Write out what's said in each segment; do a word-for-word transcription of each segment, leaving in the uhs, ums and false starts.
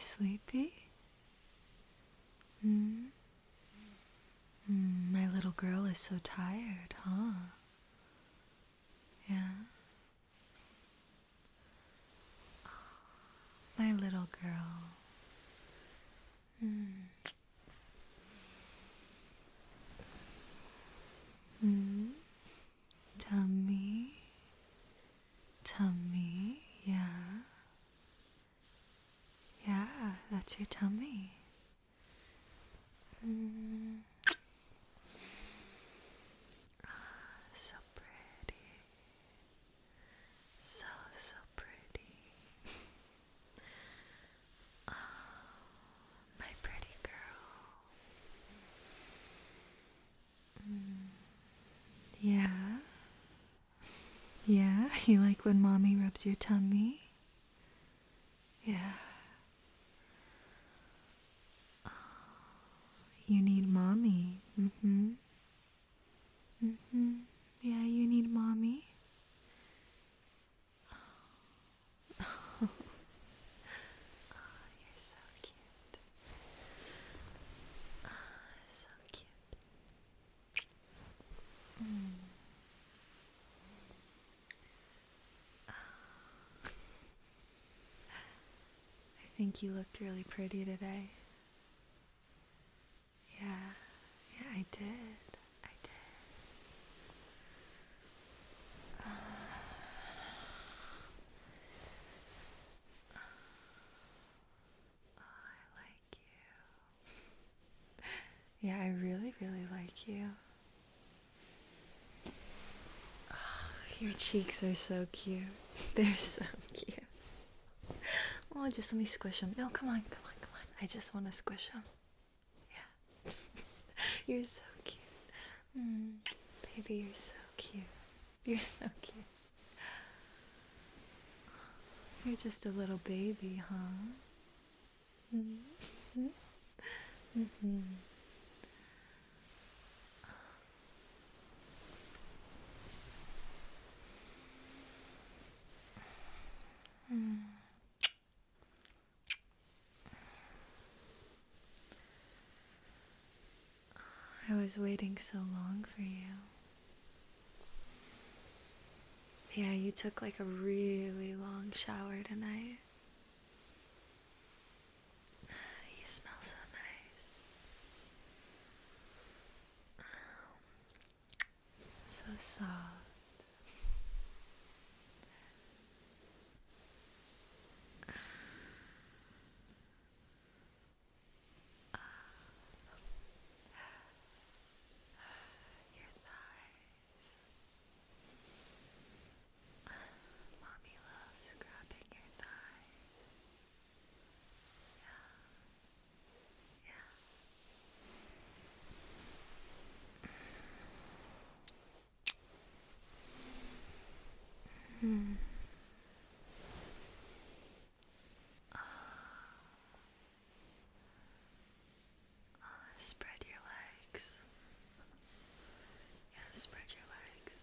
sleepy? Hmm? Mm, my little girl is so tired, huh? Yeah? My little girl. Mm. Mm. Tummy. Tummy, yeah. Yeah, that's your tummy. Mm. So pretty. So, so pretty. Oh, my pretty girl. Mm. Yeah. Yeah, you like when mommy rubs your tummy? Yeah. You need mommy. Mm-hmm. Mm-hmm. Yeah, you need mommy. Oh, you're so cute. Oh, so cute. Mm. I think you looked really pretty today. Yeah, yeah, I did. I did. Uh, oh, I like you. Yeah, I really, really like you. Oh, your cheeks are so cute. They're so cute. Oh, just let me squish them. No, come on, come on, come on. I just want to squish them. Yeah. You're so cute. Mm, baby, you're so cute. You're so cute. You're just a little baby, huh? Mm-hmm. Mm-hmm. Mm. I was waiting so long for you. Yeah, you took like a really long shower tonight. You smell so nice. So soft. Your thighs. Mommy loves grabbing your thighs. Yeah. Hmm. Spread your legs. Yeah, spread your legs.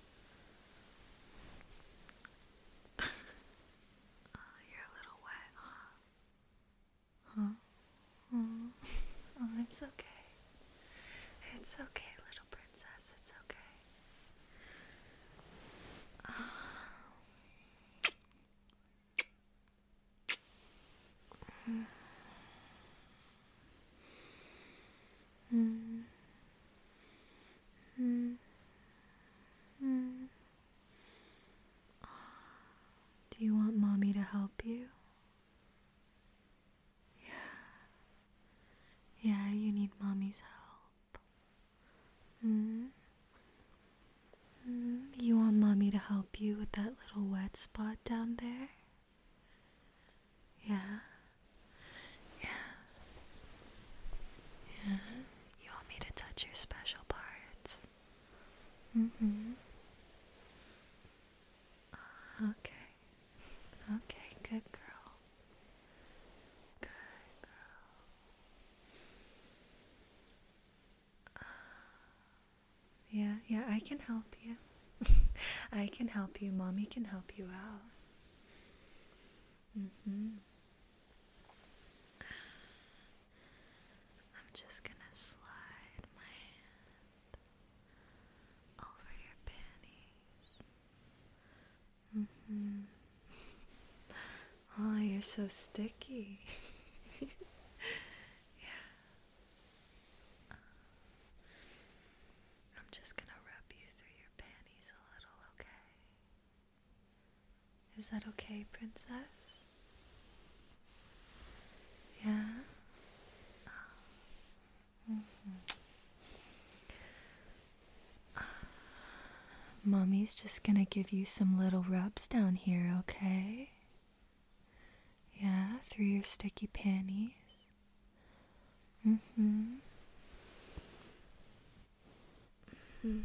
Oh, you're a little wet, huh? Huh? Oh, oh, it's okay. It's okay, little princess. It's okay. Mm. Mm. Mm. Mm. Do you want mommy to help you? Yeah, you need mommy's help. Mm. Mm. You want mommy to help you with that little wet spot down there? Yeah. Yeah. Yeah. You want me to touch your special parts? Mm-hmm. Okay. Okay, good girl. Good girl. Yeah, yeah, I can help you. I can help you. Mommy can help you out. Mm-hmm. just gonna slide my hand over your panties. Mm-hmm. Oh, you're so sticky. Yeah. I'm just gonna rub you through your panties a little, okay? Is that okay, princess? Yeah? Mm-hmm. Mommy's just gonna give you some little rubs down here, okay? Yeah, through your sticky panties. Mm-hmm. Mm-hmm.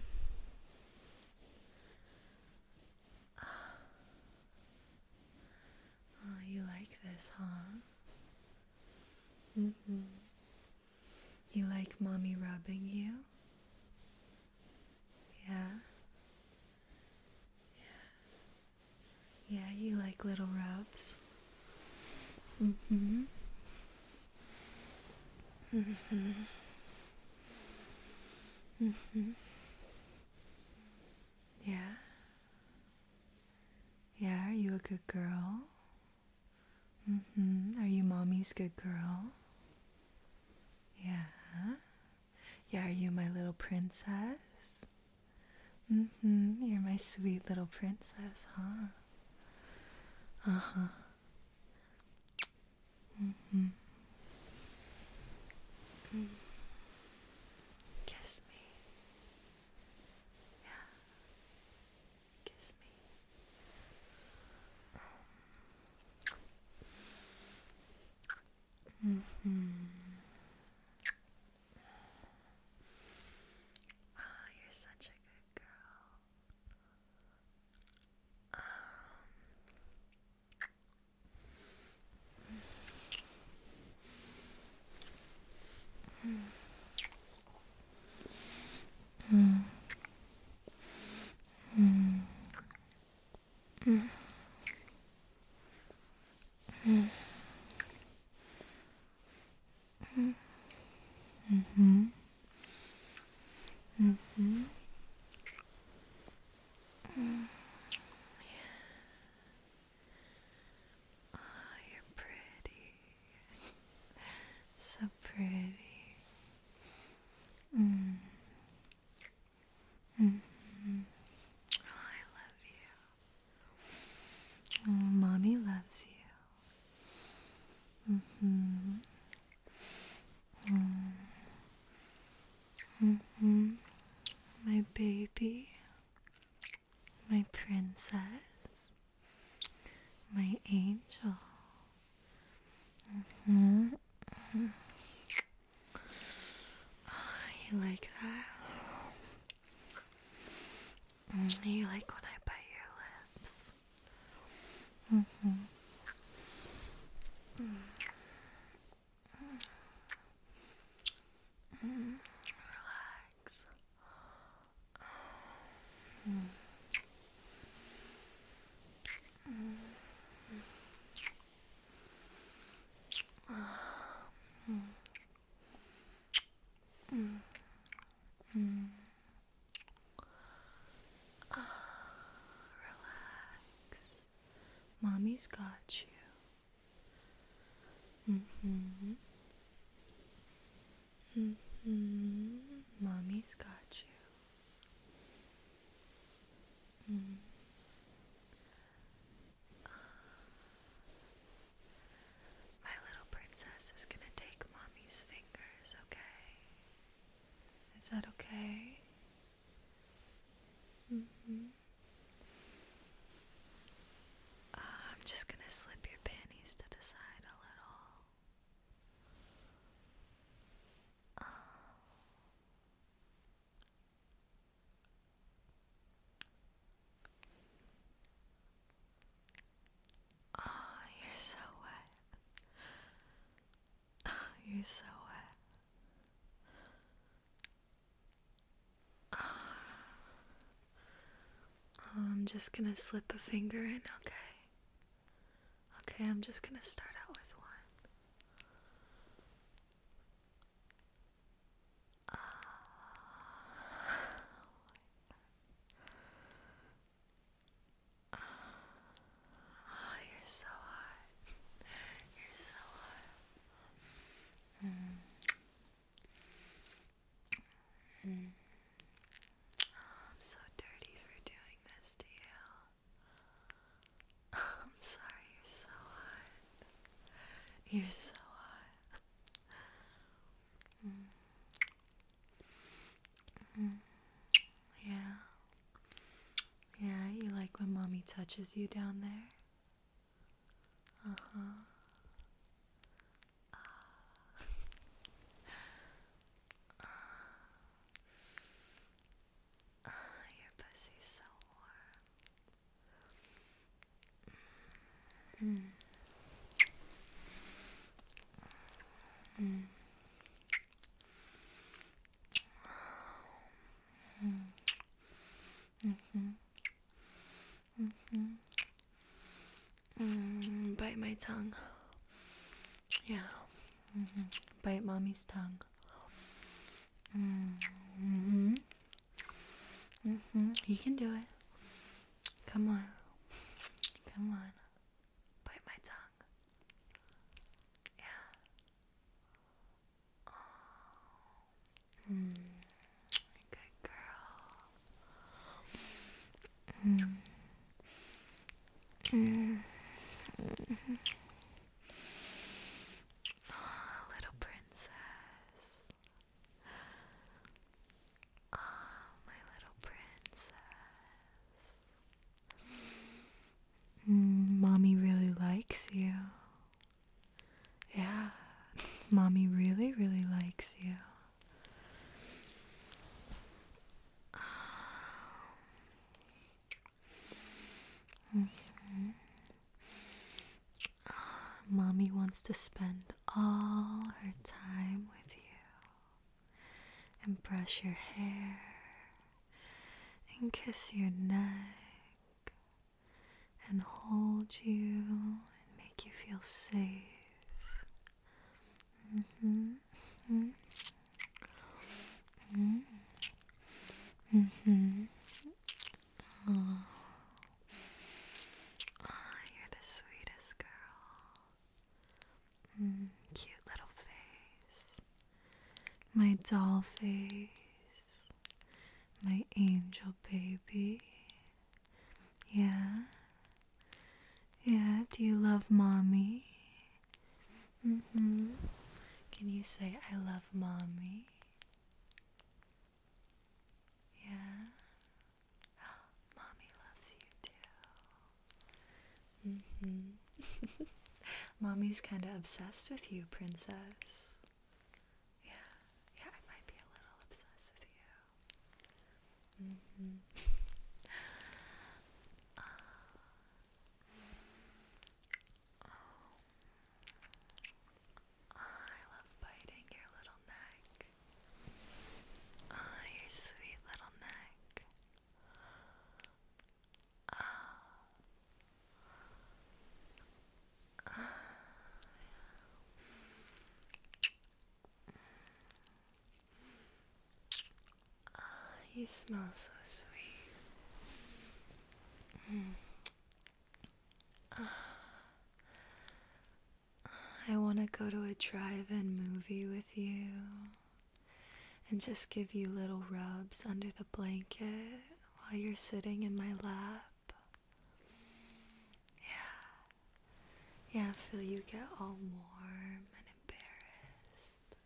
Oh, you like this, huh? Mm-hmm. You like mommy rubbing you? Yeah? Yeah, you like little rubs? Mm-hmm. Mm-hmm. Mm-hmm. Yeah? Yeah, are you a good girl? Mm-hmm. Are you mommy's good girl? Yeah? Yeah, are you my little princess? Mm-hmm. You're my sweet little princess, huh? Uh-huh. Mm-hmm. Mm. Kiss me. Yeah. Kiss me. Mm-hmm. Oh, you're such a good girl. Mm. Mm. Mm. Mm. Mm. Mm-hmm. Mm-hmm. Mm. Oh, you're pretty. So pretty. Mm. Mm-hmm. Oh, I love you. Oh, mommy loves you. Mm-hmm. Mm. Mm-hmm. My baby. My princess. My angel. Mm-hmm. Oh, you like that? Mm, you like when I bite your lips? Mm-hmm. Mm. Mm. Relax. Mm. Mm. Mm. Mm. Mm. Ah, relax. Mommy's got you. Mm-hmm. Mm-hmm. Mommy's got you. Mm. My little princess is gonna take mommy's fingers, okay? Is that okay? Mm-hmm. Uh, I'm just gonna slip your panties to the side a little. Oh, you're so wet. Oh, you're so wet. Oh, I'm just gonna slip a finger in, okay? Okay, I'm just gonna start out with one. You're so hot. Mm. Mm. Yeah. Yeah, you like when mommy touches you down there? Uh-huh. Your pussy's so warm. Mm. Mm. Mm. Mm-hmm. Mm-hmm. Mm. Bite my tongue. Yeah. Mm-hmm. Bite mommy's tongue. Mm-hmm. Mm-hmm. You can do it. Come on. Come on. Bite my tongue. Yeah. Mm. Good girl. Mm. Mm. Oh, little princess. Oh, my little princess. Mm, mommy really likes you. Yeah, mommy really, really likes you. Mm-hmm. Mommy wants to spend all her time with you and brush your hair and kiss your neck and hold you and make you feel safe. Mm-hmm. Mm-hmm. Mm-hmm. Oh. Oh, you're the sweetest girl. Mm, cute little face. My doll face. My angel baby. Yeah. Yeah, do you love mommy? Mm-hmm. Can you say I love mommy? Yeah. Mommy loves you too. Mm-hmm. Mommy's kinda obsessed with you, princess. Yeah. Yeah, I might be a little obsessed with you. Mm-hmm. I love biting your little neck. Ah, your sweet little neck. Ah. Ah, you smell so sweet. Mm. Ah. I want to go to a drive-in movie with you and just give you little rubs under the blanket while you're sitting in my lap. Yeah. Yeah, feel you get all warm and embarrassed.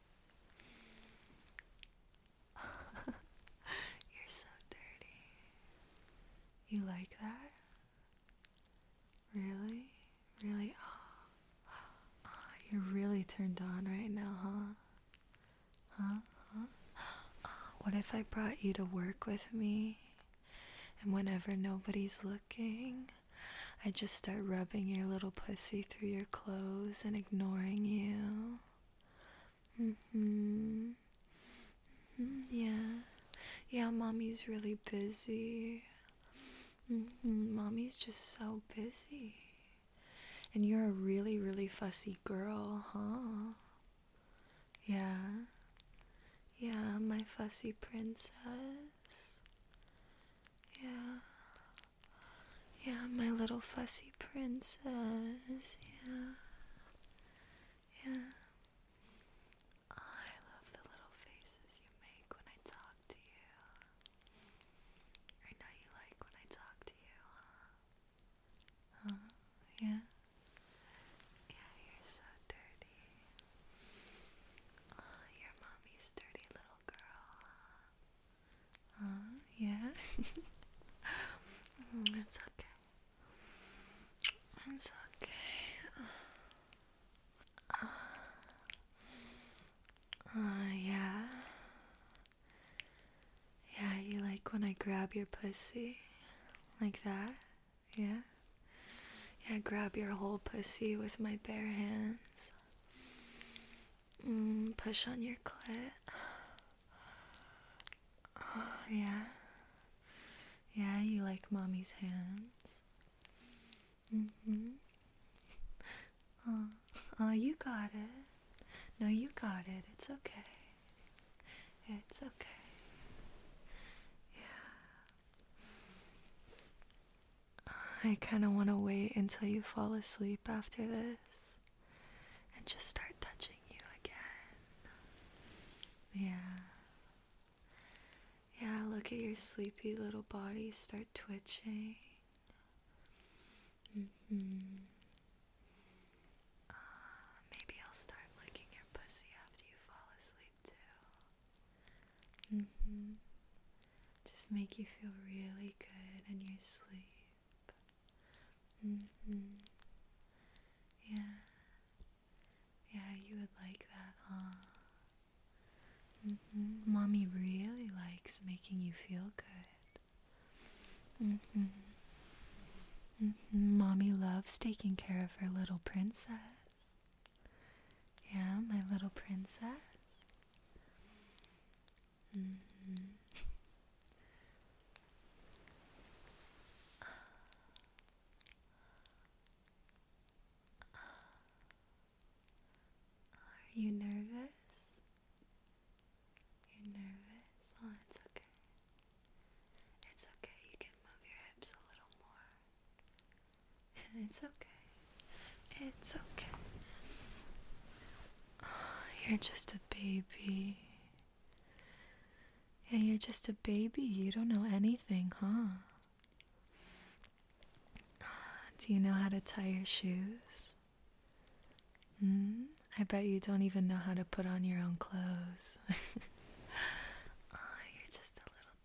You're so dirty. You like that? Really? Really? Oh, oh, you're really turned on right now, huh? Huh? Huh? Oh, what if I brought you to work with me? And whenever nobody's looking, I just start rubbing your little pussy through your clothes and ignoring you. Mm-hmm. Mm-hmm. Yeah. Yeah, mommy's really busy. Mm-hmm. Mommy's just so busy. And you're a really, really fussy girl, huh? Yeah. Yeah, my fussy princess. Yeah. Yeah, my little fussy princess. Yeah. Yeah. Oh, I love the little faces you make when I talk to you. I know you like when I talk to you, huh? Huh? Yeah? Yeah, you're so dirty. It's okay. It's okay. Uh, yeah. Yeah, you like when I grab your pussy? Like that? Yeah? Yeah, grab your whole pussy with my bare hands. Mm, push on your clit. Oh, yeah? Yeah, you like mommy's hands? Mm-hmm. Oh, oh, you got it. No, you got it. It's okay. It's okay. Yeah. I kind of want to wait until you fall asleep after this and just start touching you again. Yeah. Yeah, look at your sleepy little body start twitching. Mm-hmm. Uh, maybe I'll start licking your pussy after you fall asleep too. Mm-hmm. Just make you feel really good in your sleep. Mm-hmm. Yeah. Yeah, you would like that, huh? Mm-hmm. Mommy really likes making you feel good. Mm-hmm. Mm-hmm. Mommy loves taking care of her little princess. Yeah, my little princess. Mm-hmm. Are you nervous? You're nervous? Oh, it's okay. It's okay. You can move your hips a little more. It's okay. It's okay. Oh, you're just a baby. Yeah, you're just a baby. You don't know anything, huh? Do you know how to tie your shoes? Hmm? I bet you don't even know how to put on your own clothes. Oh, you're just a little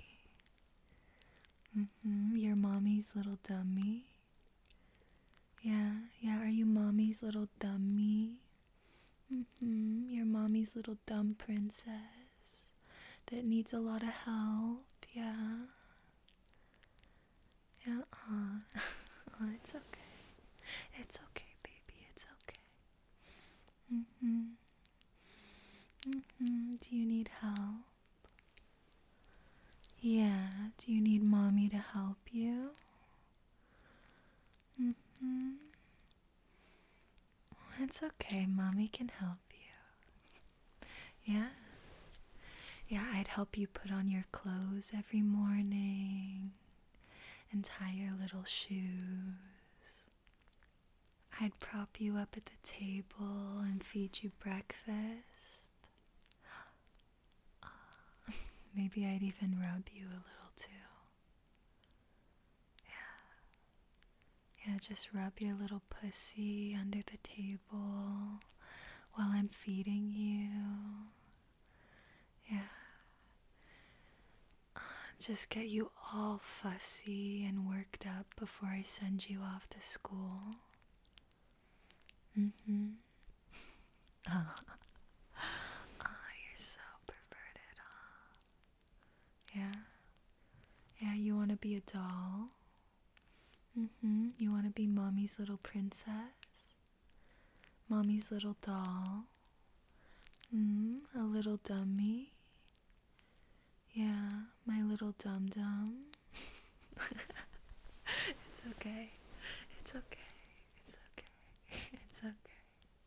dummy. Mm-hmm. You're mommy's little dummy. Yeah, yeah, are you mommy's little dummy? Mm-hmm. You're mommy's little dumb princess that needs a lot of help. Yeah. Yeah, uh, oh, it's okay. It's okay, baby. It's okay. Mm-hmm. Mm-hmm. Do you need help? Yeah. Do you need mommy to help you? Mm-hmm. It's okay. Mommy can help you. Yeah? Yeah, I'd help you put on your clothes every morning and tie your little shoes. I'd prop you up at the table and feed you breakfast. Maybe I'd even rub you a little too. Yeah. Yeah, just rub your little pussy under the table while I'm feeding you. Yeah. Just get you all fussy and worked up before I send you off to school. Mm-hmm. Oh, oh, you're so perverted, huh? Yeah. Yeah, you want to be a doll? Mm-hmm. You want to be mommy's little princess? Mommy's little doll? Mm, a little dummy? Yeah, my little dum-dum. It's okay. It's okay. It's okay. It's okay.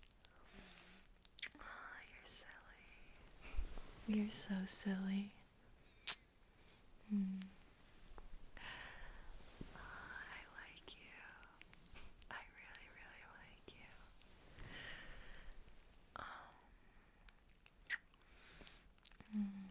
Oh, you're silly. You're so silly. Mm. Oh, I like you. I really, really like you. Oh. Mm.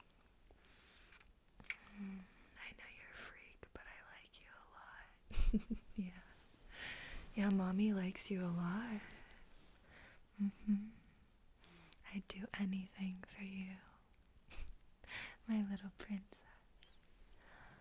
Mm. I know you're a freak, but I like you a lot. Yeah. Yeah, mommy likes you a lot. Mm-hmm. I'd do anything for you. My little princess.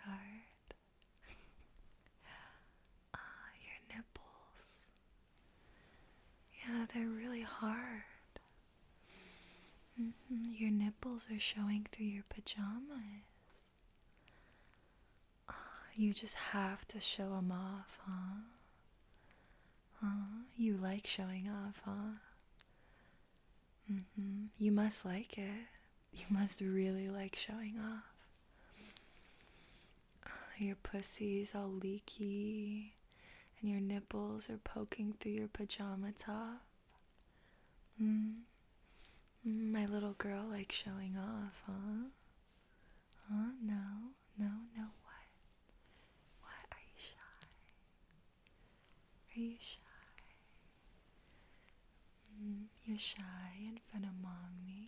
hard. Ah, your nipples. Yeah, they're really hard. Mm-hmm. Your nipples are showing through your pajamas. Ah, you just have to show them off, huh? Huh? You like showing off, huh? Mm-hmm. You must like it. You must really like showing off. Your pussy's all leaky, and your nipples are poking through your pajama top. Mm. Mm, my little girl likes showing off, huh? Huh? No, no, no. What? What? Are you shy? Are you shy? Mm, you're shy in front of mommy.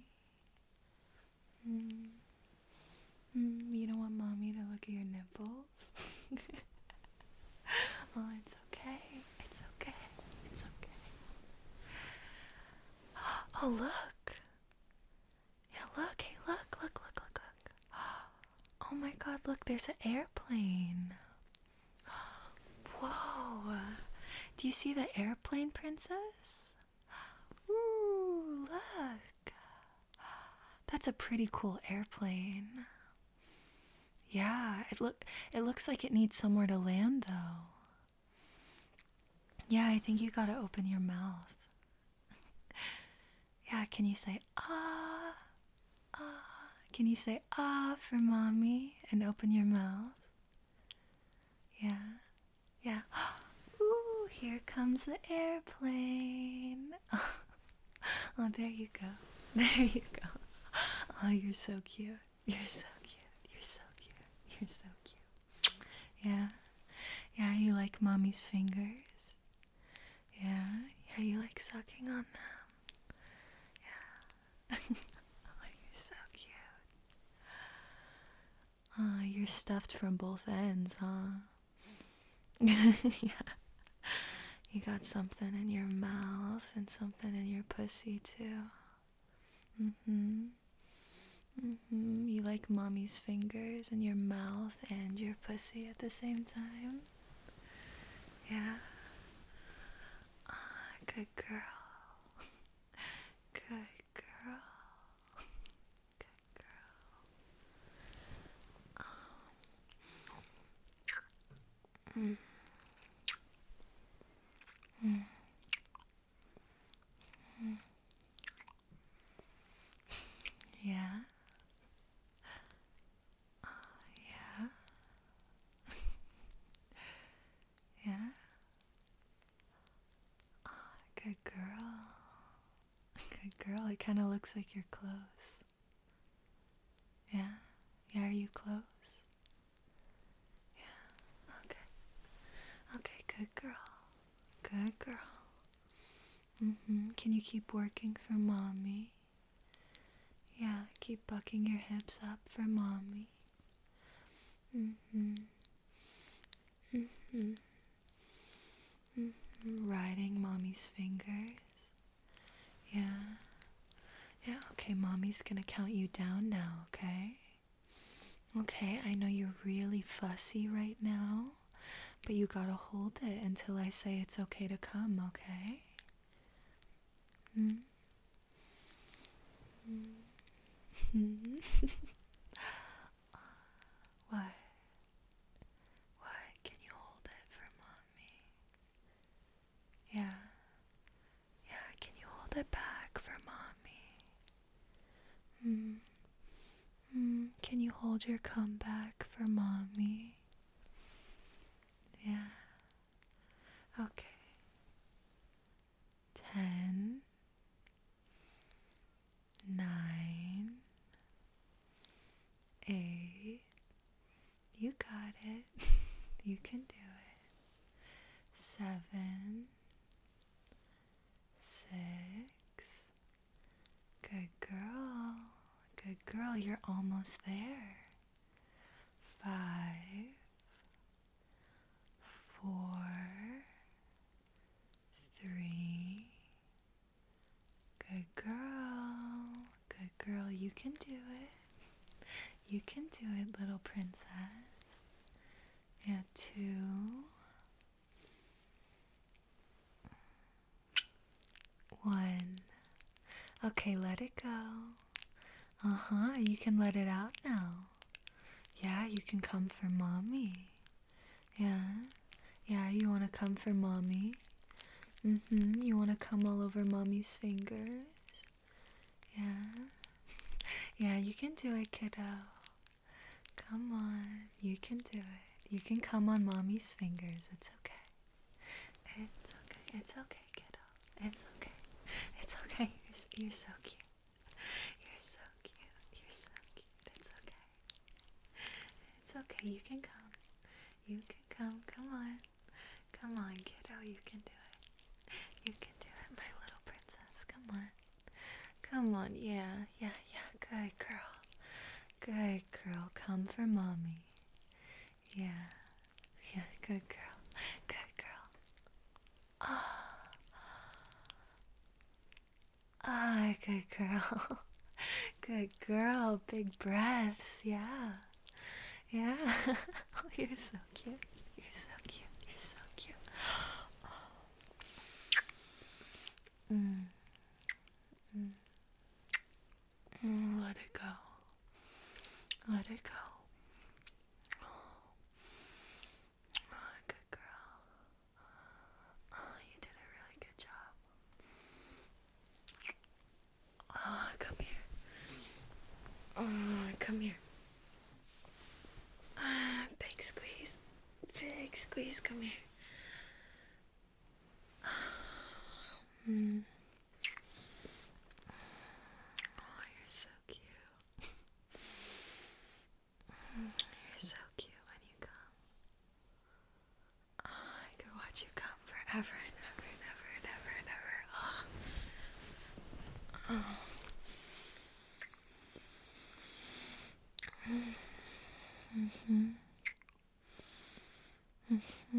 Mm. Mm, you don't want mommy to look at your nipples? Oh, it's okay. It's okay. It's okay. Oh, look. Yeah, look. Hey, look. Look, look, look, look. Oh my god, look. There's an airplane. Whoa. Do you see the airplane, princess? Ooh, look. That's a pretty cool airplane. Yeah, it look it looks like it needs somewhere to land though. Yeah, I think you gotta open your mouth. Yeah, can you say ah, ah? Can you say ah for mommy and open your mouth? Yeah, yeah. Ooh, here comes the airplane. Oh, there you go. There you go. Oh, you're so cute. You're so cute. You're so cute. You're so cute. Yeah. Yeah, you like mommy's fingers. Yeah. Yeah, you like sucking on them. Yeah. Oh, you're so cute. Oh, you're stuffed from both ends, huh? Yeah. You got something in your mouth and something in your pussy, too. Mm-hmm. Mm-hmm. You like mommy's fingers in your mouth and your pussy at the same time? Yeah. Ah, good girl. Good girl. Good girl. Mm. Mm. Mm. Yeah. Yeah. Yeah. Good girl. Good girl. It kind of looks like you're close. Yeah. Yeah, are you close? Yeah. Okay. Okay, good girl. Good girl. Mm-hmm. Can you keep working for mommy? Yeah, keep bucking your hips up for mommy. Mm-hmm. Mm-hmm. Mm-hmm. Riding mommy's fingers. Yeah. Yeah, okay, mommy's gonna count you down now, okay? Okay, I know you're really fussy right now, but you gotta hold it until I say it's okay to come, okay? Mm? Mm? What? What? Can you hold it for mommy? Yeah. Yeah, can you hold it back for mommy? Mm. Mm. Can you hold your comeback for mommy? Yeah. Okay. Ten. Nine. Eight. You got it. You can do it. Seven. Six. Good girl. Good girl. You're almost there. Five. Four. Three. Good girl. Good girl. You can do it. You can do it, little princess. two, one. Okay, let it go. Uh-huh, you can let it out now. Yeah, you can come for mommy. Yeah, yeah, you want to come for mommy? Mm-hmm, you want to come all over mommy's fingers? Yeah, yeah, you can do it, kiddo. Come on, you can do it. You can come on mommy's fingers. It's okay. It's okay. It's okay, kiddo. It's okay. It's okay. You're, s- you're so cute. You're so cute. You're so cute. It's okay. It's okay. You can come. You can come. Come on. Come on, kiddo. You can do it. You can do it, my little princess. Come on. Come on. Yeah. Yeah. Yeah. Good girl. Good girl. Come for mommy. Yeah. Yeah. Good girl. Good girl. Ah. Ah, good girl. Good girl. Big breaths. Yeah. Yeah. Oh, you're so cute. You're so cute. You're so cute. Mm. Mm. Mm, let it go. Let it go. Oh, good girl. Oh, you did a really good job. Oh, come here. Oh, come here. Ah, big squeeze. Big squeeze. Come here. Mm. Oh, you're so cute. You're so cute when you come. Oh, I could watch you come forever and ever and ever and ever and ever. Oh. Oh. Mm-hmm. Mm-hmm.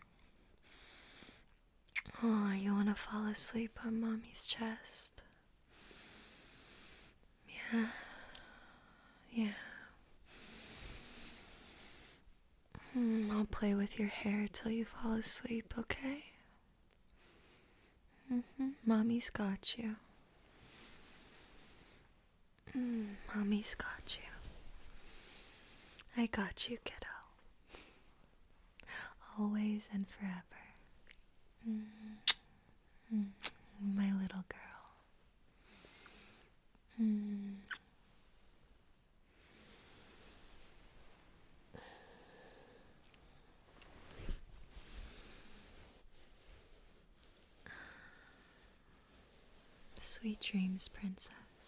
Oh, you want to fall asleep on mommy's chest? Yeah. Yeah. Mm, I'll play with your hair till you fall asleep, okay? Mm-hmm. Mommy's got you. Mm, mommy's got you. I got you, kiddo. Always and forever. Mm, mm, my little girl. Mm. Sweet dreams, princess.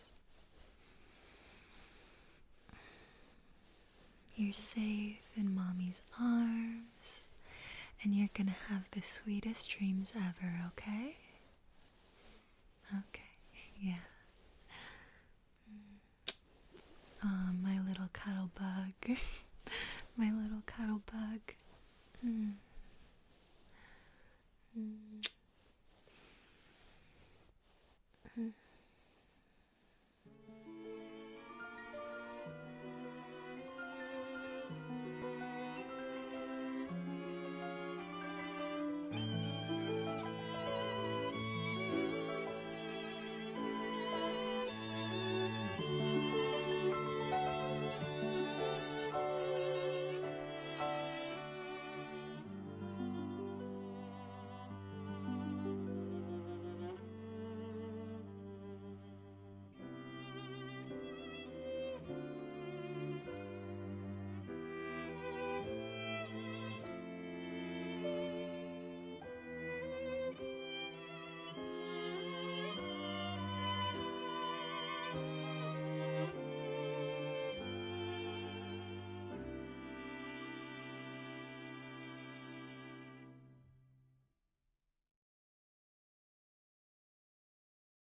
You're safe in mommy's arms, and you're gonna have the sweetest dreams ever, okay? Okay, yeah. Oh, my little cuddle bug. My little cuddle bug. Mm. Mm. Mm.